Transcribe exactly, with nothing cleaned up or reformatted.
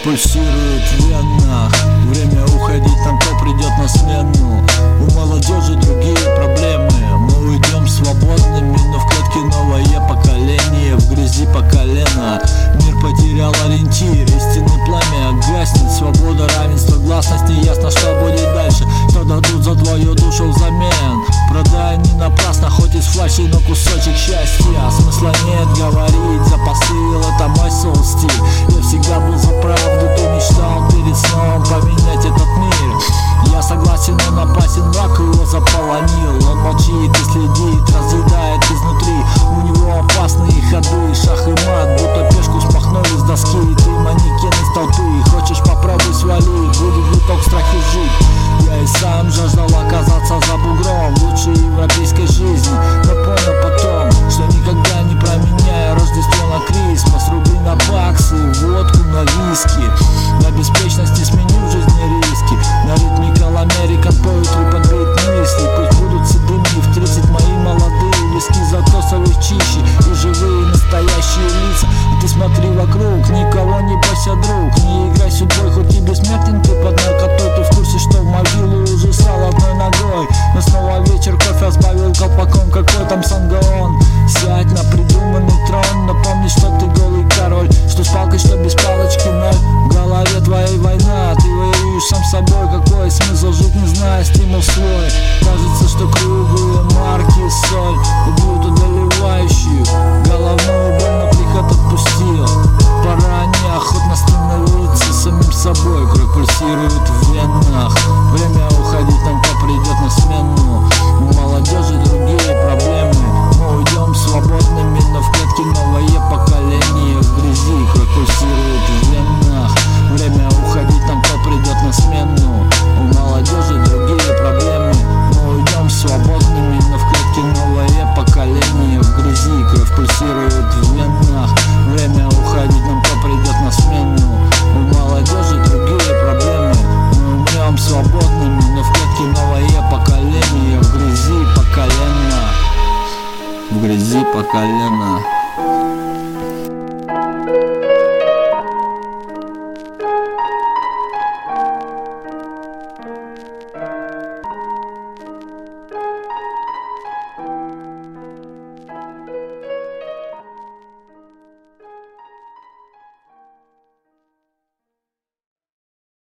пульсирует в венах. Время уходить, нам кто придет на смену. У молодежи другие проблемы. Мы уйдем свободными, но в клетке новое поколение. В грязи по колено. Мир потерял ориентир, истинное пламя гаснет. Свобода, равенство, гласность, неясно, что будет дальше. Что дадут за твою душу взамен? Продай не напрасно, хоть из флачи, но кусочек счастья. Смысла нет говорить, за посыл, это мой соул-стиль. Я всегда был за правду, ты мечтал перед сном поменять этот мир. Я согласен, он опасен, мрак его заполонил. Он молчит и следит, разъедает изнутри. У него опасные ходы, шах и мат, будто пешку смахнули с доски. Ты манекен из толпы, хочешь попробуй свалить, будет виток в страхе жить. Я и сам жаждал оказаться за бугром лучшей европейской жизни, но понял потом, что никогда не променяю Рождество на Крисмас, рубли на баксы, водку на виски. На беспечность не сменю в жизни риски. На ритме Call American Poetry подбит мысли. Пусть будут седыми в тридцать мои молодые виски, зато совесть чище и живые настоящие лица. А ты смотри вокруг, никого не бойся, друг. Не играй судьбой, хоть и бессмертен ты под наркотой. Ты в курсе, что в могилу уже срал одной ногой. Но снова вечер, кофе сбавил колпаком. Какой там Сангаон? Сядь на придуманный трон, но помни, что ты голый король. Что с палкой, что без палочки ноль. В голове твоей война, ты воюешь сам собой. Какой смысл жить, не зная, стимул свой. Кажется, что круглые марки соль убьют одолевающую головную боль, но приход отпустил. Пора неохотно становиться самим собой. Кровь пульсирует в венах. Время уходить, нам кто придет на смену. У молодежи другие проблемы. Мы уйдем свободными, но в клетке новое поколение. В грязи кровь пульсирует в венах. Время уходить, нам кто придет на смену. У молодежи другие проблемы. Мы уйдем свободными, но в клетке новое поколение. В грязи кровь пульсирует в венах. Время уходить, нам кто придет на смену. У молодежи другие проблемы. Мы умрем свободными, но в клетке новое поколение. В грязи по колено. В грязи по колено.